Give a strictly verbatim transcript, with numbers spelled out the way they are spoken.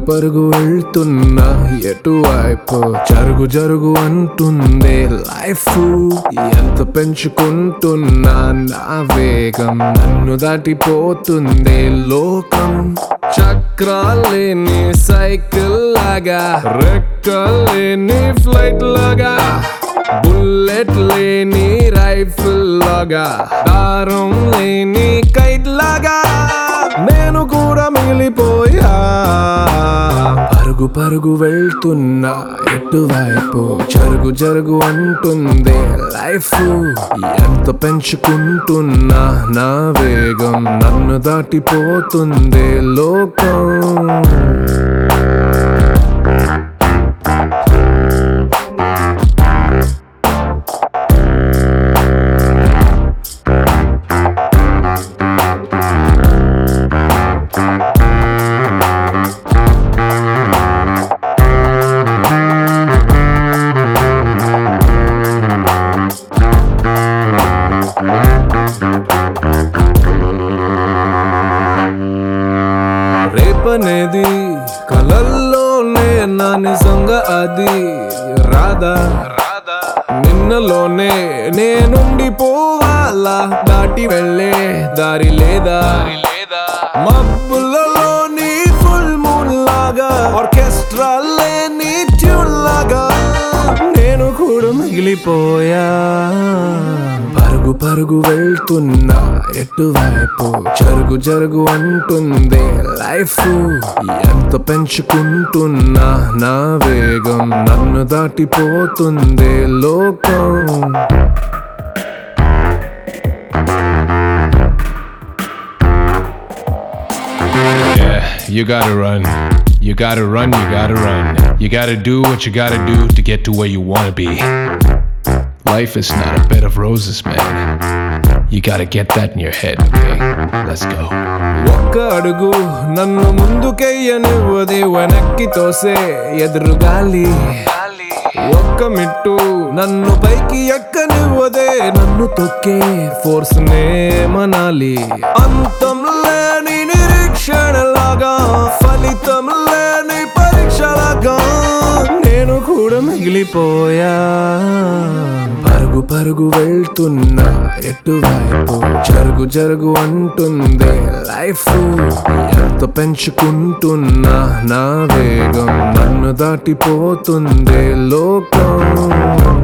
పరుగు వెళ్తున్నా ఎటువైపు జరుగు జరుగు అంటుందే లైఫ్. ఎంత పెంచుకుంటున్నా నా వేగం నన్ను దాటిపోతుందే లోకం. చక్రాలేని సైకిల్ లాగా, రెక్కలేని ఫ్లైట్ లాగా, బుల్లెట్ లేని రైఫిల్ లాగా, దారం లేని కైట్ లాగా నేను కూడా మిగిలిపోయా. పరుగు పరుగు వెళ్తున్నా ఎటువైపు జరుగు జరుగు అంటుందే లైఫ్. ఎంత పెంచుకుంటున్నా నా వేగం నన్ను దాటిపోతుందే లోకం. రేపనేది కలల్లోనే నా నిజంగా అది రాదా రాదా నిన్నలోనే నేనుండిపోవాలా, దాటి వెళ్ళే దారి లేదా మబ్బులలోని ఫుల్ మూన్ లాగా, ఆర్కెస్ట్రా లేని ట్యూన్ లాగా నేను కూడా మిగిలిపోయా. పరుగు పరుగు వెళ్తున్నా ఎటువైపు జరుగు జరుగు అంటుందే లైఫ్. ఎంత పెంచుకుంటున్నా నా వేగం నన్ను దాటిపోతుందే లోకం. Yeah, you gotta run. You gotta run, you gotta run. You gotta do what you gotta do to get to where you wanna be. Life is not a bed of roses, man. You gotta get that in your head, okay? Let's go. ఒక్క అడుగు నన్ను ముందుకెయ్యనివ్వదే వెనక్కి తోసే ఎదురుగాలి. ఒక్క మిట్టు నన్ను పైకి ఎక్కనివ్వదే నన్ను తొక్కే force నే మనాలి. అంతం లేని నిరీక్షణలాగా, ఫలితం లేని పరీక్షలాగా నేను కూడా మిగిలిపోయా. పరుగు పరుగు వెళ్తున్నా ఎటువైపు జరుగు జరుగు అంటుందే లైఫ్. ఎంత పెంచుకుంటున్నా నా వేగం నన్ను దాటిపోతుందే లోకం.